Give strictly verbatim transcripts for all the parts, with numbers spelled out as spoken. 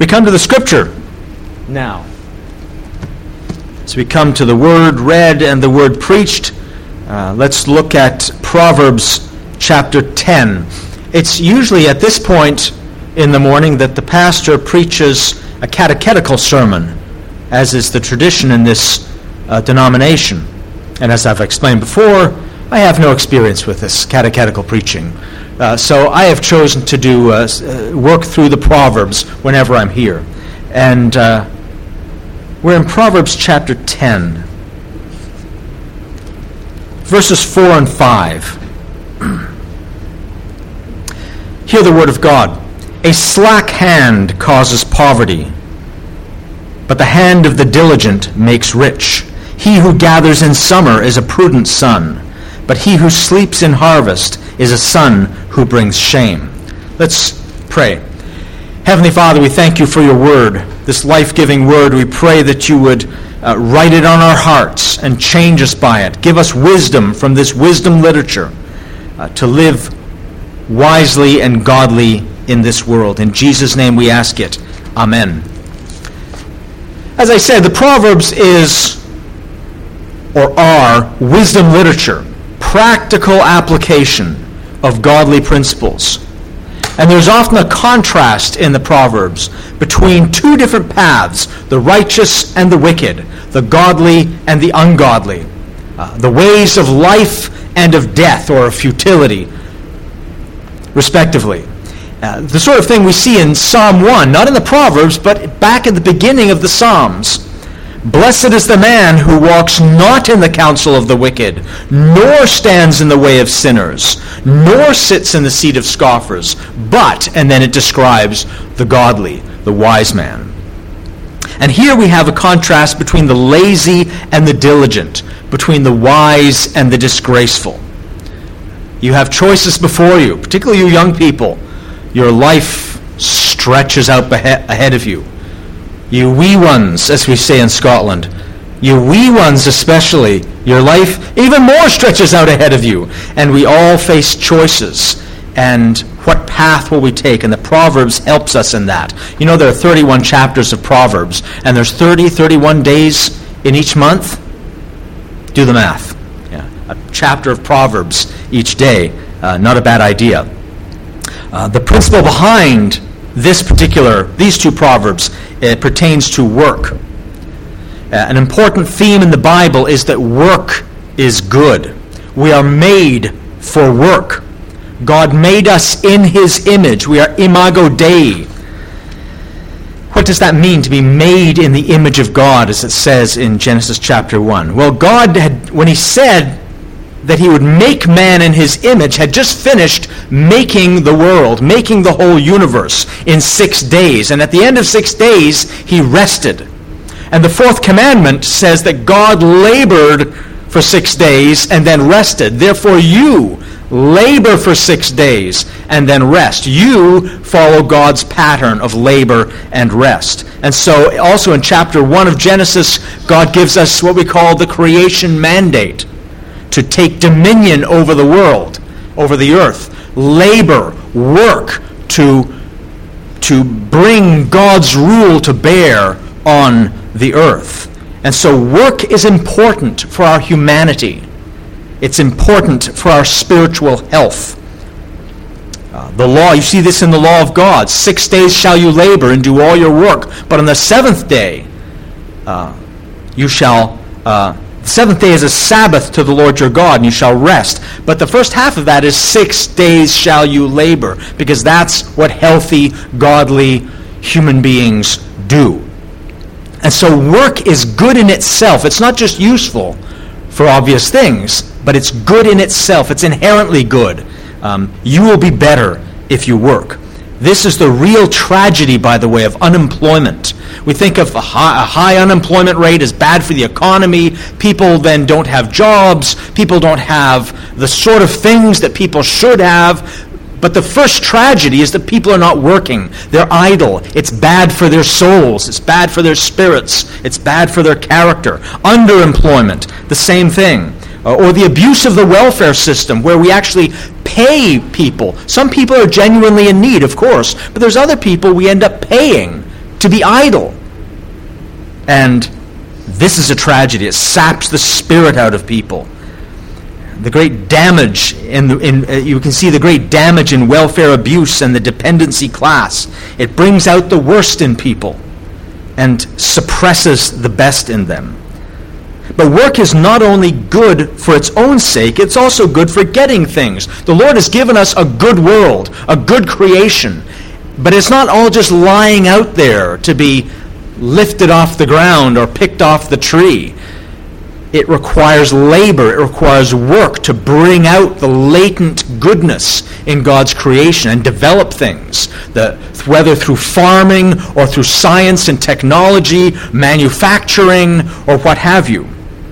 We come to the Scripture now. As we come to the Word read and the Word preached, uh, let's look at Proverbs chapter ten. It's usually at this point in the morning that the pastor preaches a catechetical sermon, as is the tradition in this uh, denomination. And as I've explained before, I have no experience with this catechetical preaching. Uh, so I have chosen to do uh, work through the Proverbs whenever I'm here. And uh, we're in Proverbs chapter ten, verses four and five. Hear the word of God. A slack hand causes poverty, but the hand of the diligent makes rich. He who gathers in summer is a prudent son, but he who sleeps in harvest is a son who brings shame. Let's pray. Heavenly Father, we thank you for your word, this life-giving word. We pray that you would uh, write it on our hearts and change us by it. Give us wisdom from this wisdom literature uh, to live wisely and godly in this world. In Jesus' name we ask it. Amen. As I said, the Proverbs is or are wisdom literature, practical application of godly principles. And there's often a contrast in the Proverbs between two different paths, the righteous and the wicked, the godly and the ungodly, uh, the ways of life and of death or of futility, respectively. Uh, the sort of thing we see in Psalm one, not in the Proverbs, but back at the beginning of the Psalms. Blessed is the man who walks not in the counsel of the wicked, nor stands in the way of sinners, nor sits in the seat of scoffers, but, and then it describes the godly, the wise man. And here we have a contrast between the lazy and the diligent, between the wise and the disgraceful. You have choices before you, particularly you young people. Your life stretches out ahead of you. You wee ones, as we say in Scotland, you wee ones especially, your life even more stretches out ahead of you. And we all face choices. And what path will we take? And the Proverbs helps us in that. You know, there are thirty-one chapters of Proverbs, and there's thirty, thirty-one days in each month. Do the math. Yeah, a chapter of Proverbs each day. Uh, not a bad idea. Uh, the principle behind this particular, these two Proverbs, it pertains to work. Uh, an important theme in the Bible is that work is good. We are made for work. God made us in his image. We are imago Dei. What does that mean, to be made in the image of God, as it says in Genesis chapter one? Well, God had, when he said that he would make man in his image, had just finished making the world, making the whole universe in six days. And at the end of six days, he rested. And the fourth commandment says that God labored for six days and then rested. Therefore, you labor for six days and then rest. You follow God's pattern of labor and rest. And so also in chapter one of Genesis, God gives us what we call the creation mandate, to take dominion over the world, over the earth, labor, work to, to bring God's rule to bear on the earth. And so work is important for our humanity. It's important for our spiritual health. Uh, the law, you see this in the law of God. Six days shall you labor and do all your work, but on the seventh day uh, you shall... Uh, The seventh day is a Sabbath to the Lord your God, and you shall rest. But the first half of that is six days shall you labor, because that's what healthy, godly human beings do. And so work is good in itself. It's not just useful for obvious things, but it's good in itself. It's inherently good. Um, you will be better if you work. This is the real tragedy, by the way, of unemployment. We think of a high, a high unemployment rate as bad for the economy. People then don't have jobs. People don't have the sort of things that people should have. But the first tragedy is that people are not working. They're idle. It's bad for their souls. It's bad for their spirits. It's bad for their character. Underemployment, the same thing. Uh, or the abuse of the welfare system, where we actually pay people. Some people are genuinely in need, of course, but there's other people we end up paying to be idle. And this is a tragedy. It saps the spirit out of people. The great damage in, the, in uh, you can see the great damage in welfare abuse and the dependency class. It brings out the worst in people and suppresses the best in them. But work is not only good for its own sake, it's also good for getting things. The Lord has given us a good world, a good creation, but it's not all just lying out there to be lifted off the ground or picked off the tree. It requires labor, it requires work to bring out the latent goodness in God's creation and develop things, the, whether through farming or through science and technology, manufacturing, or what have you.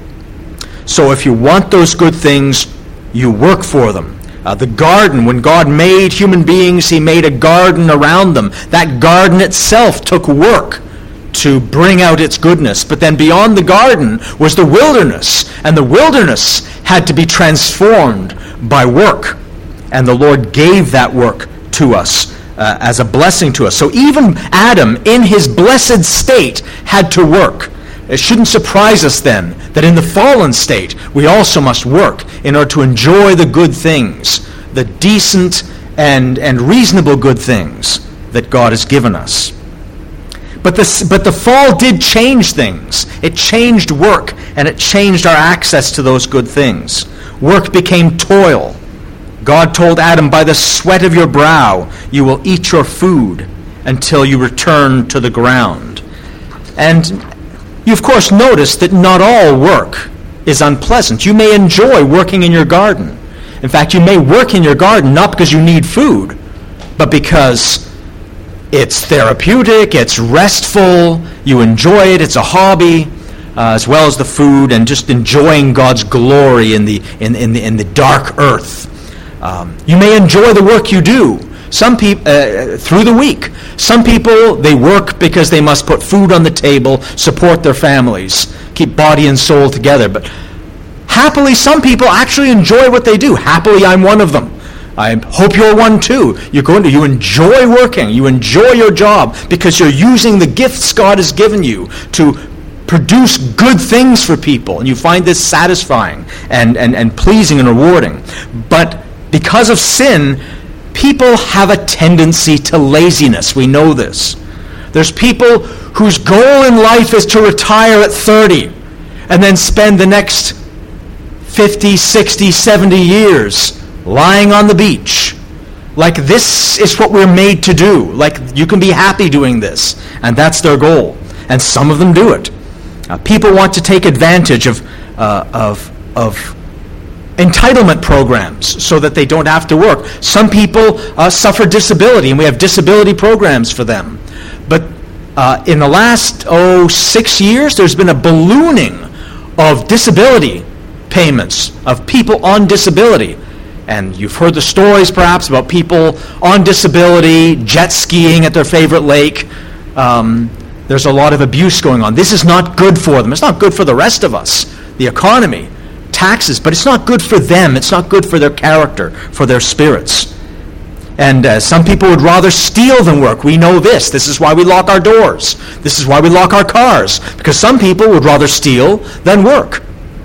So if you want those good things, you work for them. Uh, the garden, when God made human beings, he made a garden around them. That garden itself took work to bring out its goodness. But then beyond the garden was the wilderness, and the wilderness had to be transformed by work. And the Lord gave that work to us uh, as a blessing to us. So even Adam, in his blessed state, had to work. It shouldn't surprise us then that in the fallen state, we also must work in order to enjoy the good things, the decent and, and reasonable good things that God has given us. But the, but the fall did change things. It changed work, and it changed our access to those good things. Work became toil. God told Adam, by the sweat of your brow you will eat your food until you return to the ground. And you, of course, notice that not all work is unpleasant. You may enjoy working in your garden. In fact, you may work in your garden not because you need food, but because it's therapeutic, it's restful, you enjoy it, it's a hobby, uh, as well as the food and just enjoying God's glory in the in, in the in the dark earth. Um, you may enjoy the work you do. Some people uh, through the week. Some people, they work because they must put food on the table, support their families, keep body and soul together. But happily, some people actually enjoy what they do. Happily, I'm one of them. I hope you're one too. You're going to, you enjoy working. You enjoy your job because you're using the gifts God has given you to produce good things for people. And you find this satisfying and, and, and pleasing and rewarding. But because of sin, people have a tendency to laziness. We know this. There's people whose goal in life is to retire at thirty and then spend the next fifty, sixty, seventy years lying on the beach. Like this is what we're made to do. Like you can be happy doing this. And that's their goal. And some of them do it. Uh, people want to take advantage of, uh, of, of entitlement programs so that they don't have to work. Some people uh, suffer disability, and we have disability programs for them. But uh, in the last, oh, six years, there's been a ballooning of disability payments, of people on disability. And you've heard the stories, perhaps, about people on disability, jet skiing at their favorite lake. Um, there's a lot of abuse going on. This is not good for them. It's not good for the rest of us, the economy, taxes, but it's not good for them. It's not good for their character, for their spirits. And uh, some people would rather steal than work. We know this. This is why we lock our doors. This is why we lock our cars, because some people would rather steal than work.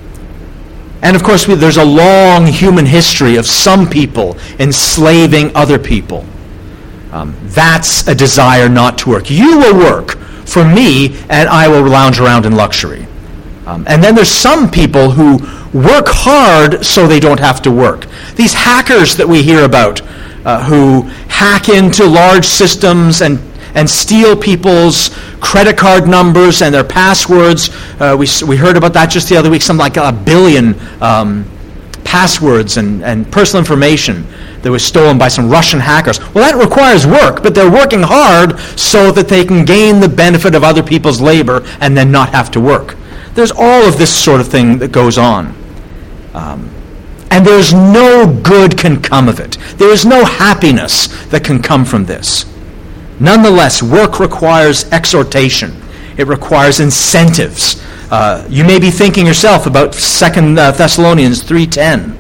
And of course, we, there's a long human history of some people enslaving other people. Um, that's a desire not to work. You will work for me, and I will lounge around in luxury. Um, and then there's some people who work hard so they don't have to work. These hackers that we hear about, uh, who hack into large systems and and steal people's credit card numbers and their passwords. Uh, we we heard about that just the other week, something like a billion um, passwords and, and personal information that was stolen by some Russian hackers. Well, that requires work, but they're working hard so that they can gain the benefit of other people's labor and then not have to work. There's all of this sort of thing that goes on. Um, and there's no good can come of it. There is no happiness that can come from this. Nonetheless, work requires exhortation. It requires incentives. Uh, you may be thinking yourself about Second Thessalonians three ten.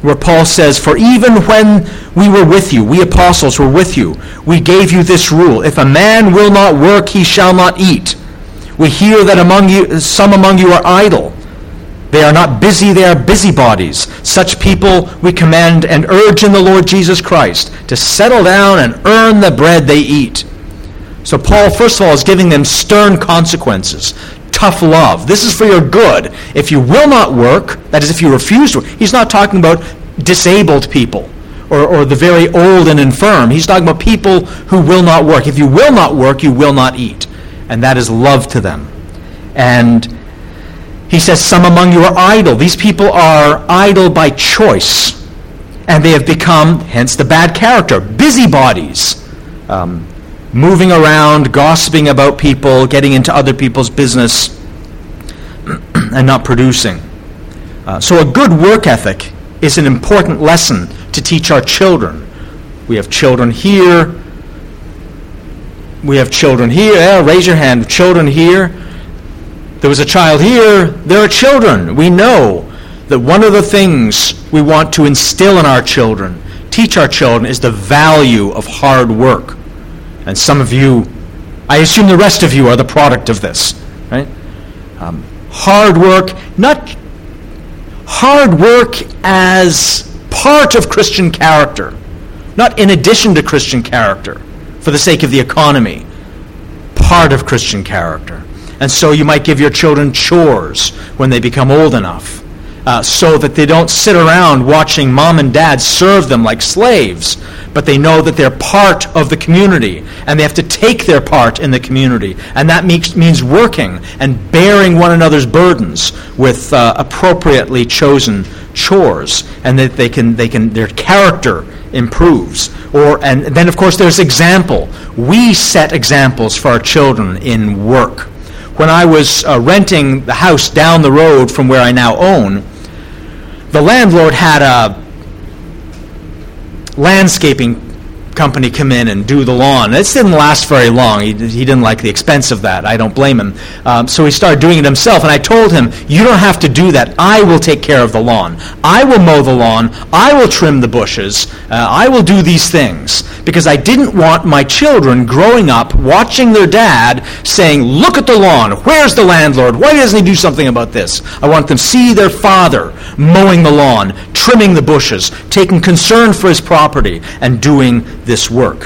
where Paul says, "For even when we were with you, we apostles were with you, we gave you this rule: if a man will not work, he shall not eat. We hear that among you, some among you are idle. They are not busy, they are busybodies. Such people we command and urge in the Lord Jesus Christ to settle down and earn the bread they eat." So Paul, first of all, is giving them stern consequences, tough love. This is for your good. If you will not work, that is, if you refuse to work, he's not talking about disabled people or, or the very old and infirm. He's talking about people who will not work. If you will not work, you will not eat. And that is love to them. And he says, some among you are idle. These people are idle by choice. And they have become, hence the bad character, busybodies. Um, moving around, gossiping about people, getting into other people's business, and not producing. Uh, so a good work ethic is an important lesson to teach our children. We have children here. We have children here. Yeah, raise your hand. Children here. There was a child here. There are children. We know that one of the things we want to instill in our children, teach our children, is the value of hard work. And some of you, I assume the rest of you are the product of this, right? Um, hard work, not hard work as part of Christian character, not in addition to Christian character, for the sake of the economy, part of Christian character. And so you might give your children chores when they become old enough, uh, so that they don't sit around watching mom and dad serve them like slaves, but they know that they're part of the community, and they have to take their part in the community. And that means, means working and bearing one another's burdens with uh, appropriately chosen chores, and that they can, they can, their character improves. Or, and then, of course, there's example. We set examples for our children in work. When I was uh, renting the house down the road from where I now own, the landlord had a landscaping company come in and do the lawn. This didn't last very long. He, he didn't like the expense of that. I don't blame him. Um, so he started doing it himself, and I told him, you don't have to do that. I will take care of the lawn. I will mow the lawn. I will trim the bushes. Uh, I will do these things. Because I didn't want my children growing up watching their dad saying, look at the lawn. Where's the landlord? Why doesn't he do something about this? I want them to see their father mowing the lawn, trimming the bushes, taking concern for his property, and doing this work.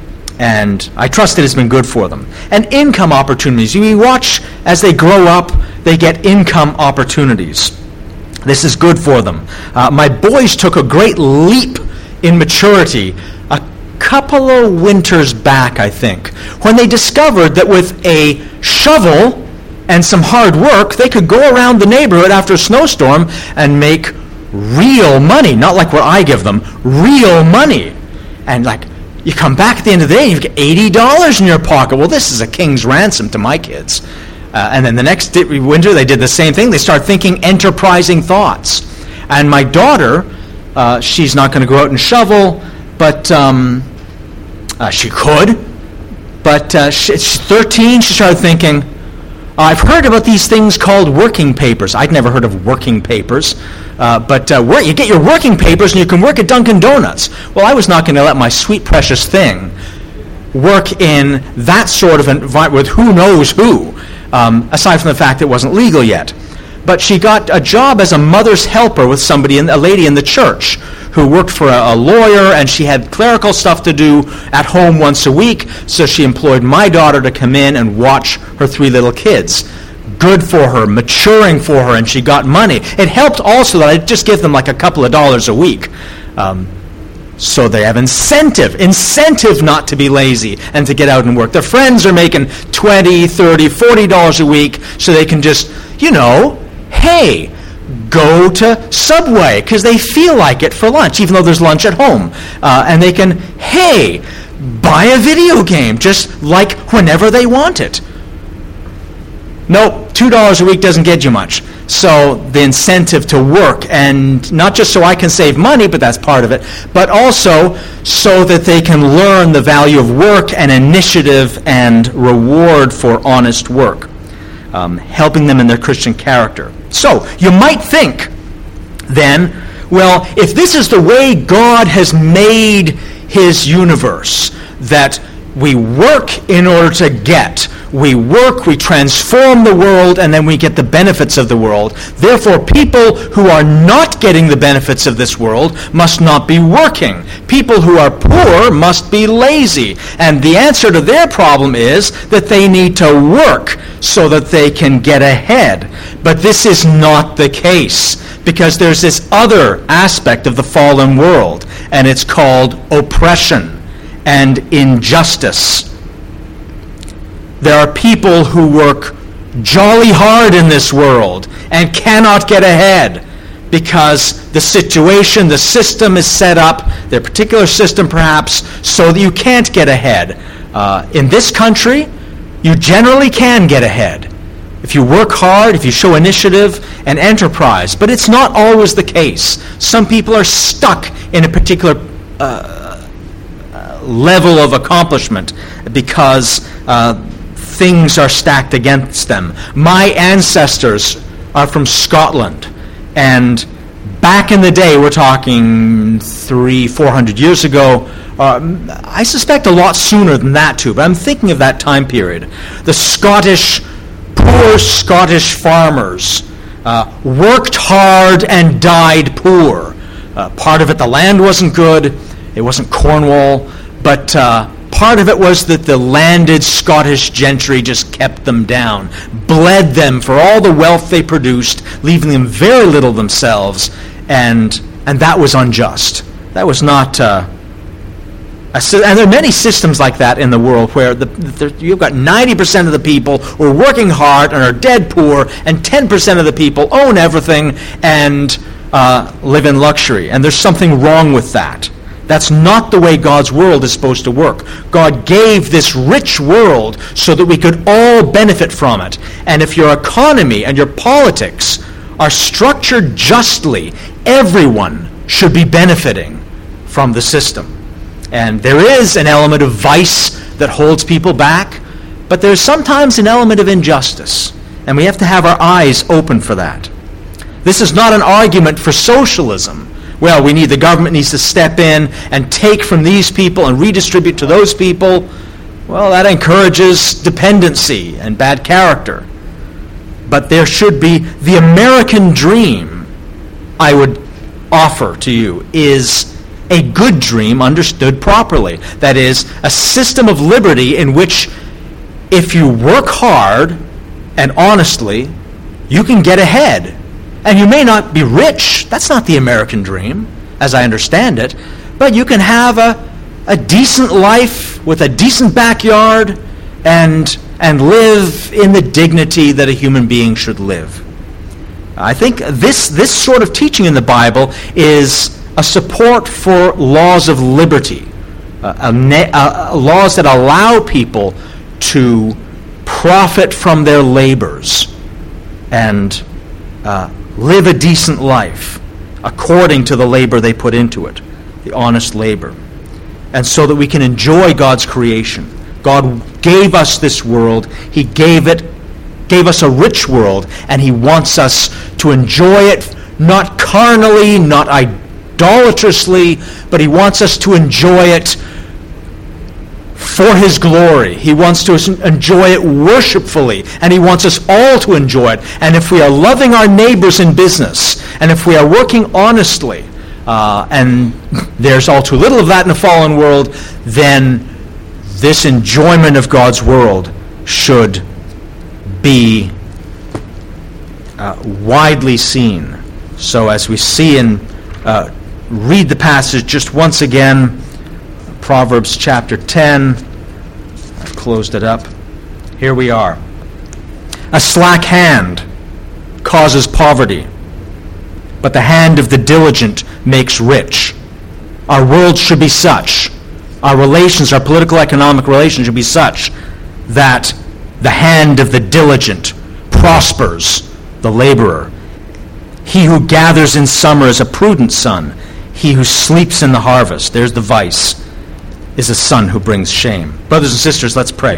And I trust it has been good for them. And income opportunities. You watch as they grow up, they get income opportunities. This is good for them. Uh, my boys took a great leap in maturity a couple of winters back, I think, when they discovered that with a shovel and some hard work, they could go around the neighborhood after a snowstorm and make real money. Not like what I give them, real money. And like, you come back at the end of the day, you get eighty dollars in your pocket. Well, this is a king's ransom to my kids. Uh, and then the next winter, they did the same thing. They start thinking enterprising thoughts. And my daughter, uh, she's not going to go out and shovel, but um, uh, she could. But uh, she, she's thirteen, she started thinking, I've heard about these things called working papers. I'd never heard of working papers. Uh, but uh, work, you get your working papers and you can work at Dunkin' Donuts. Well, I was not going to let my sweet, precious thing work in that sort of environment with who knows who, um, aside from the fact it wasn't legal yet. But she got a job as a mother's helper with somebody, in, a lady in the church, who worked for a, a lawyer, and she had clerical stuff to do at home once a week, so she employed my daughter to come in and watch her three little kids. Good for her, maturing for her, and she got money. It helped also that I just give them like a couple of dollars a week. Um, so they have incentive, incentive not to be lazy and to get out and work. Their friends are making twenty, thirty, forty dollars a week, so they can just, you know, hey, go to Subway because they feel like it for lunch, even though there's lunch at home. Uh, and they can, hey, buy a video game just like whenever they want it. Nope, two dollars a week doesn't get you much. So the incentive to work, and not just so I can save money, but that's part of it, but also so that they can learn the value of work and initiative and reward for honest work, um, helping them in their Christian character. So you might think then, Well, if this is the way God has made his universe, that we work in order to get, we work, we transform the world, and then we get the benefits of the world. Therefore, people who are not getting the benefits of this world must not be working. People who are poor must be lazy. And the answer to their problem is that they need to work so that they can get ahead. But this is not the case, because there's this other aspect of the fallen world, and it's called oppression and injustice. There are people who work jolly hard in this world and cannot get ahead because the situation, the system is set up, their particular system perhaps, so that you can't get ahead. Uh, in this country, you generally can get ahead if you work hard, if you show initiative and enterprise. But it's not always the case. Some people are stuck in a particular uh, level of accomplishment because uh, things are stacked against them. My ancestors are from Scotland, and back in the day, we're talking three, four hundred years ago, uh, I suspect a lot sooner than that too, but I'm thinking of that time period. The Scottish, poor Scottish farmers uh, worked hard and died poor. Uh, part of it, the land wasn't good, it wasn't Cornwall, but uh, part of it was that the landed Scottish gentry just kept them down, bled them for all the wealth they produced, leaving them very little themselves, and and that was unjust. That was not... Uh, a, and there are many systems like that in the world where the, the, you've got ninety percent of the people who are working hard and are dead poor, and ten percent of the people own everything and uh, live in luxury. And there's something wrong with that. That's not the way God's world is supposed to work. God gave this rich world so that we could all benefit from it. And if your economy and your politics are structured justly, everyone should be benefiting from the system. And there is an element of vice that holds people back, but there's sometimes an element of injustice. And we have to have our eyes open for that. This is not an argument for socialism. Well, we need, the government needs to step in and take from these people and redistribute to those people. Well, that encourages dependency and bad character. But there should be, the American dream, I would offer to you, is a good dream understood properly. That is, a system of liberty in which if you work hard and honestly, you can get ahead. And you may not be rich. That's not the American dream, as I understand it. But you can have a, a decent life with a decent backyard and, and live in the dignity that a human being should live. I think this, this sort of teaching in the Bible is a support for laws of liberty, uh, uh, uh, laws that allow people to profit from their labors and uh, live a decent life according to the labor they put into it, the honest labor. And so that we can enjoy God's creation. God gave us this world. He gave it, gave us a rich world, and He wants us to enjoy it, not carnally, not idolatrously, but He wants us to enjoy it for His glory. He wants to enjoy it worshipfully, and He wants us all to enjoy it. And if we are loving our neighbors in business, and if we are working honestly, uh, and there's all too little of that in a fallen world, then this enjoyment of God's world should be uh, widely seen. So as we see and uh, read the passage just once again, Proverbs chapter ten. I closed it up. Here we are. A slack hand causes poverty, but the hand of the diligent makes rich. Our world should be such, our relations, our political economic relations should be such that the hand of the diligent prospers the laborer. He who gathers in summer is a prudent son. He who sleeps in the harvest, there's the vice, is a son who brings shame. Brothers and sisters, let's pray.